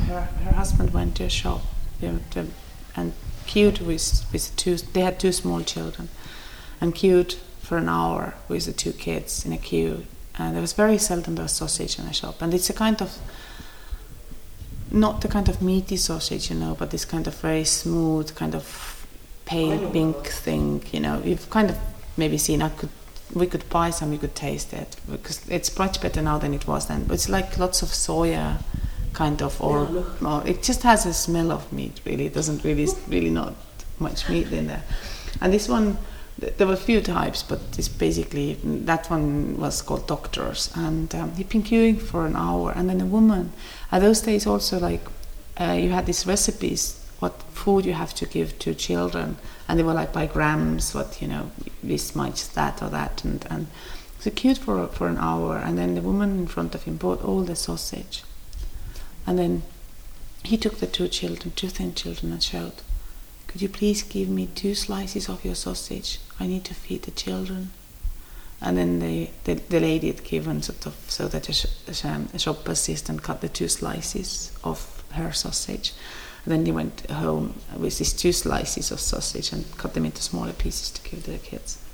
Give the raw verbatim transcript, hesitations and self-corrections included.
her her husband went to a shop, you know, to, and queued with with two. They had two small children, and queued for an hour with the two kids in a queue. And there was very seldom there was sausage in a shop, and it's a kind of not the kind of meaty sausage, you know, but this kind of very smooth, kind of pale pink thing, you know. You've kind of maybe seen. I could, we could buy some. You could taste it because it's much better now than it was then. But it's like lots of soya, kind of, or, or it just has a smell of meat. Really, it doesn't really, really not much meat in there. And this one, there were a few types, but it's basically that one was called Doctors, and um, he'd been queuing for an hour, and then a woman. At those days, also like uh, you had these recipes, what food you have to give to children, and they were like by grams, what you know, this much, that or that, and and so queued for for an hour, and then the woman in front of him bought all the sausage, and then he took the two children, two thin children, and showed, "Could you please give me two slices of your sausage? I need to feed the children." And then the, the, the lady had given sort of so that a, sh- a shop assistant cut the two slices of her sausage. And then he went home with these two slices of sausage and cut them into smaller pieces to give to the kids.